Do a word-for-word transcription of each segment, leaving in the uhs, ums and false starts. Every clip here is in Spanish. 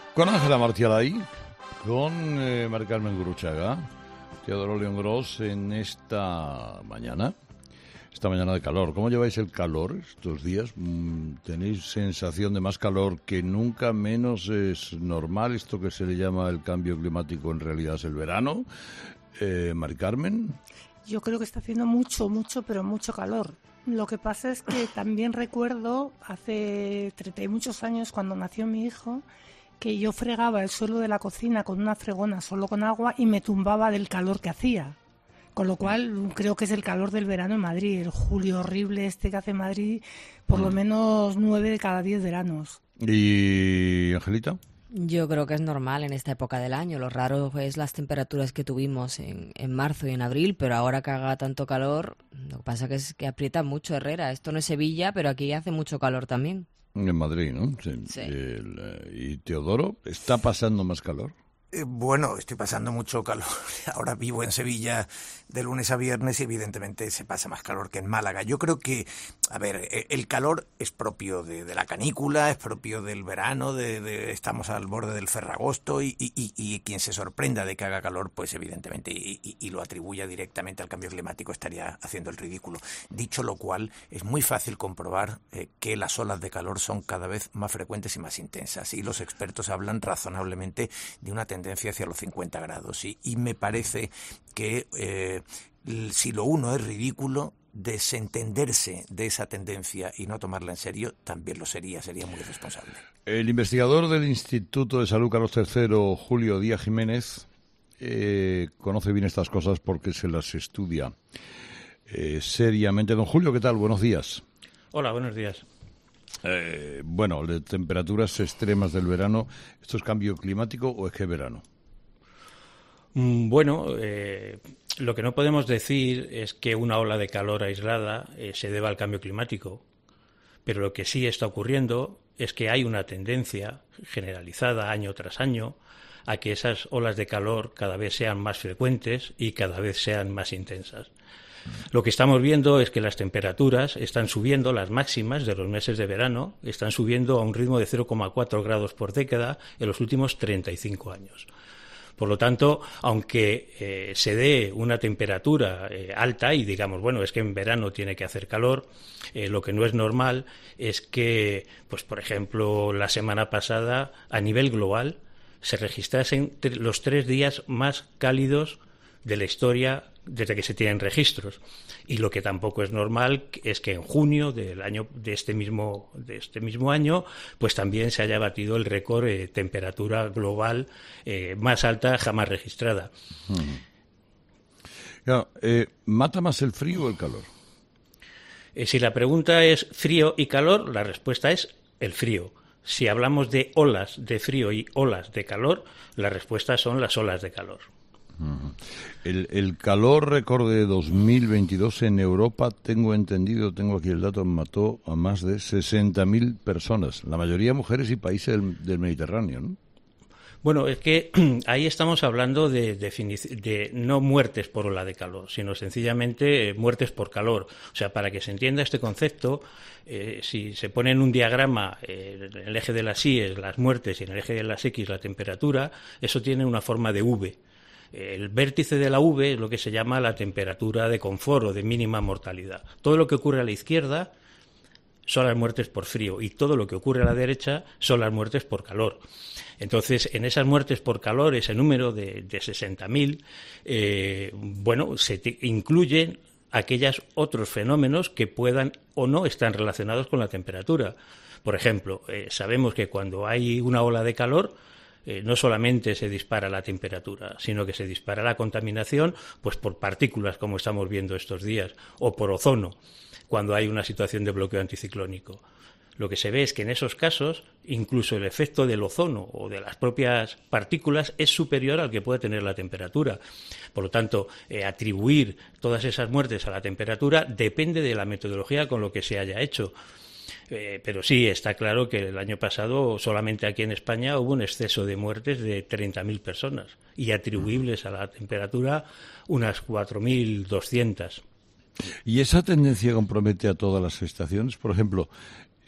Con Ángela Martialay, con eh, Mari Carmen Guruchaga, Teodoro León Gros en esta mañana, esta mañana de calor. ¿Cómo lleváis el calor estos días? ¿Tenéis sensación de más calor que nunca? ¿Menos es normal esto que se le llama el cambio climático? En realidad es el verano. Eh, Mari Carmen. Yo creo que está haciendo mucho, mucho, pero mucho calor. Lo que pasa es que también recuerdo hace treinta y muchos años, cuando nació mi hijo, que yo fregaba el suelo de la cocina con una fregona solo con agua y me tumbaba del calor que hacía. Con lo cual creo que es el calor del verano en Madrid, el julio horrible este que hace Madrid, por lo menos nueve de cada diez veranos. ¿Y Angelita? Yo creo que es normal en esta época del año. Lo raro es las temperaturas que tuvimos en, en marzo y en abril, pero ahora que haga tanto calor, lo que pasa que es que aprieta mucho Herrera. Esto no es Sevilla, pero aquí hace mucho calor también. En Madrid, ¿no? Sí. Sí. El, ¿Y Teodoro? ¿Está pasando más calor? Eh, bueno, estoy pasando mucho calor. Ahora vivo en Sevilla de lunes a viernes y evidentemente se pasa más calor que en Málaga. Yo creo que, a ver, el calor es propio de, de la canícula, es propio del verano, de, de estamos al borde del ferragosto y, y, y, y quien se sorprenda de que haga calor, pues evidentemente, y, y, y lo atribuya directamente al cambio climático, estaría haciendo el ridículo. Dicho lo cual, es muy fácil comprobar eh, que las olas de calor son cada vez más frecuentes y más intensas. Y los expertos hablan razonablemente de una tendencia tendencia hacia los cincuenta grados y, y me parece que eh, si lo uno es ridículo, desentenderse de esa tendencia y no tomarla en serio también lo sería, sería muy irresponsable. El investigador del Instituto de Salud Carlos tercero, Julio Díaz Jiménez, eh, conoce bien estas cosas porque se las estudia eh, seriamente. Don Julio, ¿qué tal? Buenos días. Hola, buenos días. Eh, bueno, de temperaturas extremas del verano, ¿esto es cambio climático o es que verano? Bueno, eh, lo que no podemos decir es que una ola de calor aislada eh, se deba al cambio climático, pero lo que sí está ocurriendo es que hay una tendencia generalizada año tras año a que esas olas de calor cada vez sean más frecuentes y cada vez sean más intensas. Lo que estamos viendo es que las temperaturas están subiendo, las máximas de los meses de verano, están subiendo a un ritmo de cero coma cuatro grados por década en los últimos treinta y cinco años. Por lo tanto, aunque eh, se dé una temperatura eh, alta y digamos, bueno, es que en verano tiene que hacer calor, eh, lo que no es normal es que, pues por ejemplo, la semana pasada, a nivel global, se registrasen los tres días más cálidos de la historia desde que se tienen registros. Y lo que tampoco es normal es que en junio del año de este mismo de este mismo año pues también se haya batido el récord de eh, temperatura global eh, más alta jamás registrada. Hmm. Claro, eh, ¿mata más el frío o el calor? Eh, si la pregunta es frío y calor, la respuesta es el frío. Si hablamos de olas de frío y olas de calor, la respuesta son las olas de calor. El, el calor récord de dos mil veintidós en Europa, tengo entendido, tengo aquí el dato, mató a más de sesenta mil personas, la mayoría mujeres y países del, del Mediterráneo, ¿no? Bueno, es que ahí estamos hablando de, de, de no muertes por ola de calor, sino sencillamente muertes por calor. O sea, para que se entienda este concepto, eh, si se pone en un diagrama eh, en el eje de las Y las muertes y en el eje de las X la temperatura, eso tiene una forma de V. El vértice de la V es lo que se llama la temperatura de confort o de mínima mortalidad. Todo lo que ocurre a la izquierda son las muertes por frío y todo lo que ocurre a la derecha son las muertes por calor. Entonces, en esas muertes por calor, ese número de, de sesenta mil, eh, bueno, se te incluyen aquellos otros fenómenos que puedan o no estar relacionados con la temperatura. Por ejemplo, eh, sabemos que cuando hay una ola de calor, Eh, no solamente se dispara la temperatura, sino que se dispara la contaminación pues por partículas, como estamos viendo estos días, o por ozono, cuando hay una situación de bloqueo anticiclónico. Lo que se ve es que en esos casos, incluso el efecto del ozono o de las propias partículas es superior al que puede tener la temperatura. Por lo tanto, eh, atribuir todas esas muertes a la temperatura depende de la metodología con lo que se haya hecho. Eh, pero sí, está claro que el año pasado solamente aquí en España hubo un exceso de muertes de treinta mil personas y atribuibles a la temperatura unas cuatro mil doscientas. ¿Y esa tendencia compromete a todas las estaciones? Por ejemplo,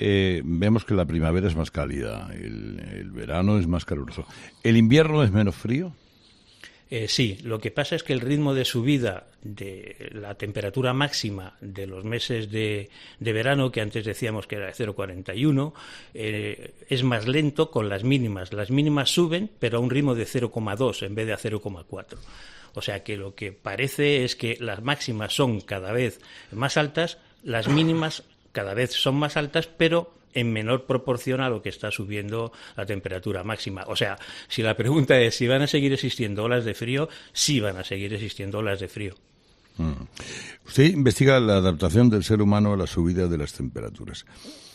eh, vemos que la primavera es más cálida, el, el verano es más caluroso. ¿El invierno es menos frío? Eh, sí, lo que pasa es que el ritmo de subida de la temperatura máxima de los meses de, de verano, que antes decíamos que era de cero coma cuarenta y uno, eh, es más lento con las mínimas. Las mínimas suben, pero a un ritmo de cero coma dos en vez de a cero coma cuatro. O sea que lo que parece es que las máximas son cada vez más altas, las mínimas cada vez son más altas, pero en menor proporción a lo que está subiendo la temperatura máxima. O sea, si la pregunta es si van a seguir existiendo olas de frío, sí van a seguir existiendo olas de frío. Mm. Usted investiga la adaptación del ser humano a la subida de las temperaturas.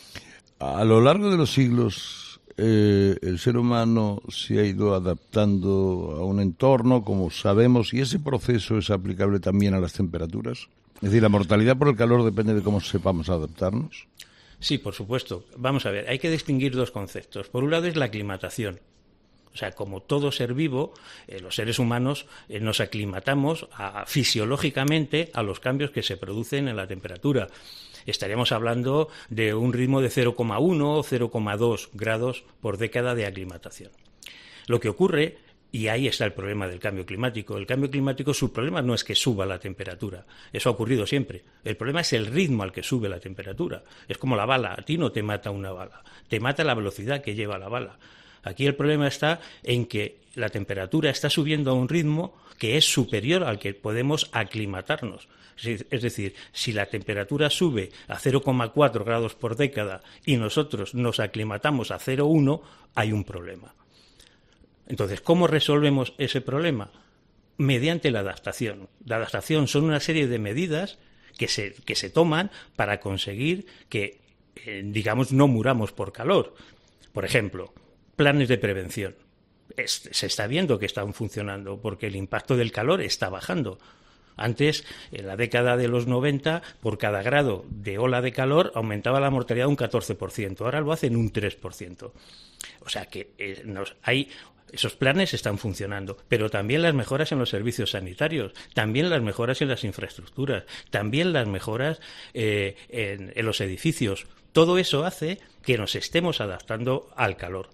A lo largo de los siglos, eh, el ser humano se ha ido adaptando a un entorno, como sabemos, y ese proceso es aplicable también a las temperaturas. Es decir, ¿la mortalidad por el calor depende de cómo sepamos adaptarnos? Sí, por supuesto. Vamos a ver, hay que distinguir dos conceptos. Por un lado es la aclimatación. O sea, como todo ser vivo, eh, los seres humanos eh, nos aclimatamos a, fisiológicamente a los cambios que se producen en la temperatura. Estaríamos hablando de un ritmo de cero coma uno o cero coma dos grados por década de aclimatación. Lo que ocurre, y ahí está el problema del cambio climático. El cambio climático, su problema no es que suba la temperatura. Eso ha ocurrido siempre. El problema es el ritmo al que sube la temperatura. Es como la bala. A ti no te mata una bala. Te mata la velocidad que lleva la bala. Aquí el problema está en que la temperatura está subiendo a un ritmo que es superior al que podemos aclimatarnos. Es decir, si la temperatura sube a cero coma cuatro grados por década y nosotros nos aclimatamos a cero coma uno, hay un problema. Entonces, ¿cómo resolvemos ese problema? Mediante la adaptación. La adaptación son una serie de medidas que se, que se toman para conseguir que, eh, digamos, no muramos por calor. Por ejemplo, planes de prevención. Es, se está viendo que están funcionando porque el impacto del calor está bajando. Antes, en la década de los noventa, por cada grado de ola de calor aumentaba la mortalidad un catorce por ciento. Ahora lo hacen un tres por ciento. O sea que eh, nos, hay... Esos planes están funcionando, pero también las mejoras en los servicios sanitarios, también las mejoras en las infraestructuras, también las mejoras eh, en, en los edificios. Todo eso hace que nos estemos adaptando al calor.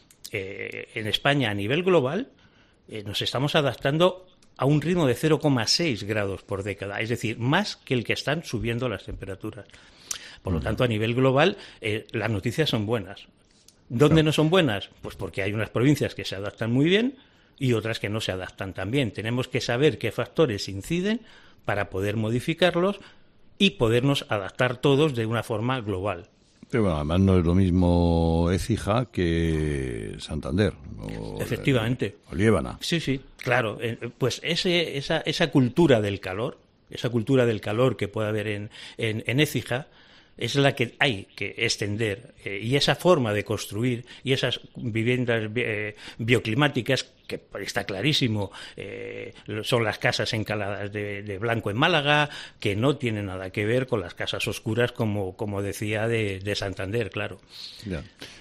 Eh, en España, a nivel global, eh, nos estamos adaptando a un ritmo de cero coma seis grados por década, es decir, más que el que están subiendo las temperaturas. Por lo tanto, a nivel global, eh, las noticias son buenas. ¿Dónde no son buenas? Pues porque hay unas provincias que se adaptan muy bien y otras que no se adaptan tan bien. Tenemos que saber qué factores inciden para poder modificarlos y podernos adaptar todos de una forma global. Pero bueno, además no es lo mismo Écija que Santander. O Efectivamente. O Liébana. Sí, sí, claro. Pues ese, esa, esa cultura del calor, esa cultura del calor que puede haber en, en, en Écija, es la que hay que extender, eh, y esa forma de construir y esas viviendas eh, bioclimáticas, que está clarísimo, eh, son las casas encaladas de, de blanco en Málaga, que no tienen nada que ver con las casas oscuras, como, como decía, de, de Santander, claro. Ya.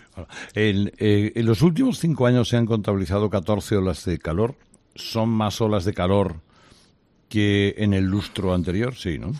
En, eh, en los últimos cinco años se han contabilizado catorce olas de calor. ¿Son más olas de calor que en el lustro anterior? Sí, ¿no?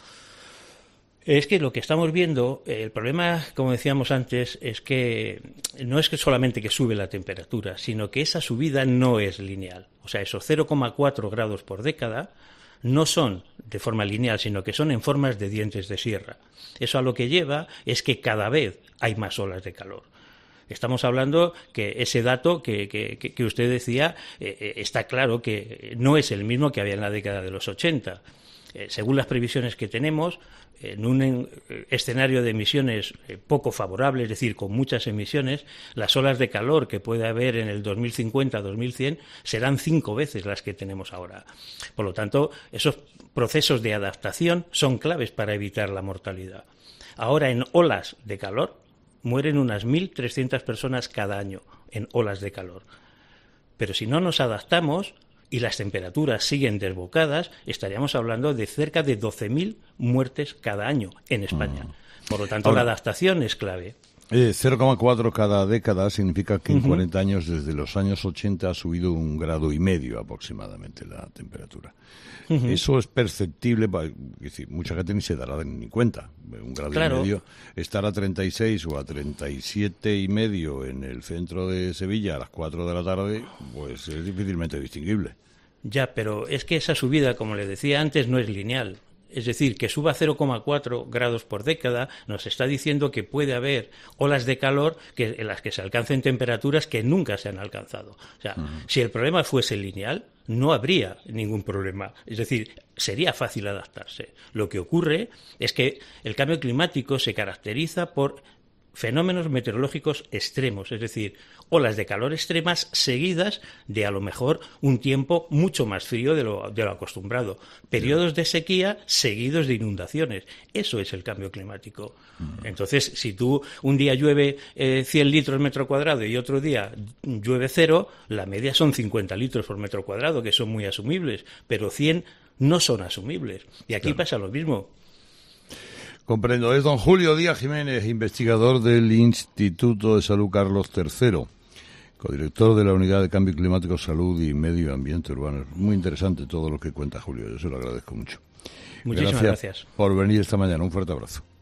Es que lo que estamos viendo, el problema, como decíamos antes, es que no es que solamente que sube la temperatura, sino que esa subida no es lineal. O sea, esos cero coma cuatro grados por década no son de forma lineal, sino que son en formas de dientes de sierra. Eso a lo que lleva es que cada vez hay más olas de calor. Estamos hablando que ese dato que, que, que usted decía, eh, está claro que no es el mismo que había en la década de los ochenta. Eh, según las previsiones que tenemos, en un en, escenario de emisiones eh, poco favorable, es decir, con muchas emisiones, las olas de calor que puede haber en el dos mil cincuenta a dos mil cien serán cinco veces las que tenemos ahora. Por lo tanto, esos procesos de adaptación son claves para evitar la mortalidad. Ahora, en olas de calor, mueren unas mil trescientas personas cada año en olas de calor. Pero si no nos adaptamos y las temperaturas siguen desbocadas, estaríamos hablando de cerca de doce mil muertes cada año en España. Por lo tanto, Ahora, la adaptación es clave. Eh, cero coma cuatro cada década significa que en uh-huh. cuarenta años, desde los años ochenta, ha subido un grado y medio aproximadamente la temperatura. Uh-huh. Eso es perceptible, es decir, mucha gente ni se dará ni cuenta. Un grado claro. y medio, estar a treinta y seis o a treinta y siete y medio en el centro de Sevilla a las cuatro de la tarde, pues es difícilmente distinguible. Ya, pero es que esa subida, como le decía antes, no es lineal. Es decir, que suba cero coma cuatro grados por década nos está diciendo que puede haber olas de calor que, en las que se alcancen temperaturas que nunca se han alcanzado. O sea, uh-huh. si el problema fuese lineal, no habría ningún problema. Es decir, sería fácil adaptarse. Lo que ocurre es que el cambio climático se caracteriza por fenómenos meteorológicos extremos, es decir, olas de calor extremas seguidas de a lo mejor un tiempo mucho más frío de lo, de lo acostumbrado, periodos de sequía seguidos de inundaciones. Eso es el cambio climático. Entonces, si tú un día llueve eh, cien litros metro cuadrado y otro día llueve cero, la media son cincuenta litros por metro cuadrado, que son muy asumibles, pero cien no son asumibles. Y aquí claro. pasa lo mismo. Comprendo. Es don Julio Díaz Jiménez, investigador del Instituto de Salud Carlos tercero, codirector de la Unidad de Cambio Climático, Salud y Medio Ambiente Urbano. Es muy interesante todo lo que cuenta Julio, yo se lo agradezco mucho. Muchísimas gracias. gracias por venir esta mañana. Un fuerte abrazo.